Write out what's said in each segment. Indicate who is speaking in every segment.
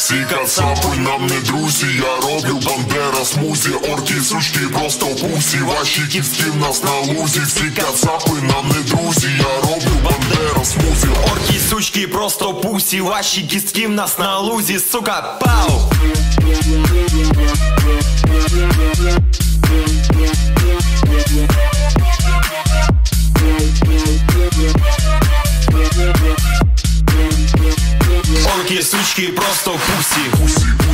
Speaker 1: Всі кацапи нам не друзі, я роблю бандера смузі. Орки, сучки, просто пусі, ваші кістки в нас на лузі. Всі кацапи нам не друзі, я роблю бандера смузі.
Speaker 2: Орки, сучки, просто пусі, ваші кістки в нас на лузі, сука, пау! Орки, сучки, просто пусі.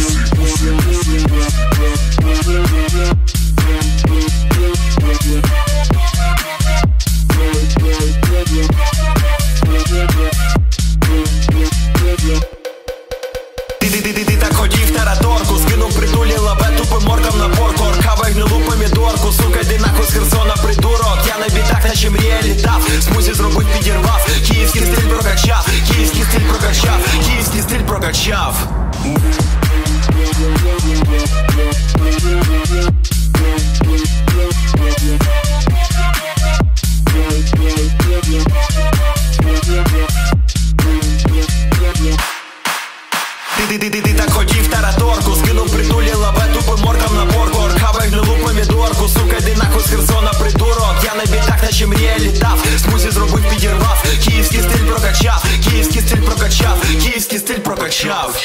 Speaker 2: Ти так хотів тараторку, скинув притулі лапе тупим моркам на порку. Оркавай гнилу помідорку, сука, йди нахуй з Херсона, придурок. Я на бітах, наче мрія літав, смузі зробить підірвав. Київський стиль прокачав, київський стиль прокачав, київський стиль прокачав. Ти так хотів тараторку, скинув притулі лапе тупим моркам на порку. Оркавай гнилу помідорку, сука, йди нахуй з Херсона, придурок. Я на бітах, наче мрія літав, смузі зробив підірвав. Київський стиль прокачав, київський стиль прокачав, київський стиль прокачав.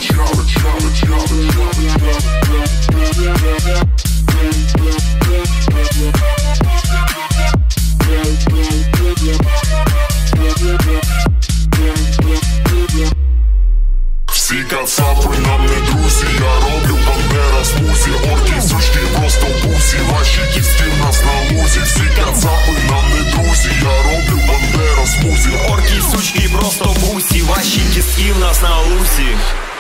Speaker 1: Всі кацапи нам не друзі, я роблю бандера смузі. Орки, сучки, просто пусі, ваші кістки в нас на лузі. Всі кацапи нам не друзі, я роблю бандера смузі.
Speaker 2: Орки, сучки, просто пусі, ваші кістки в нас на лузі.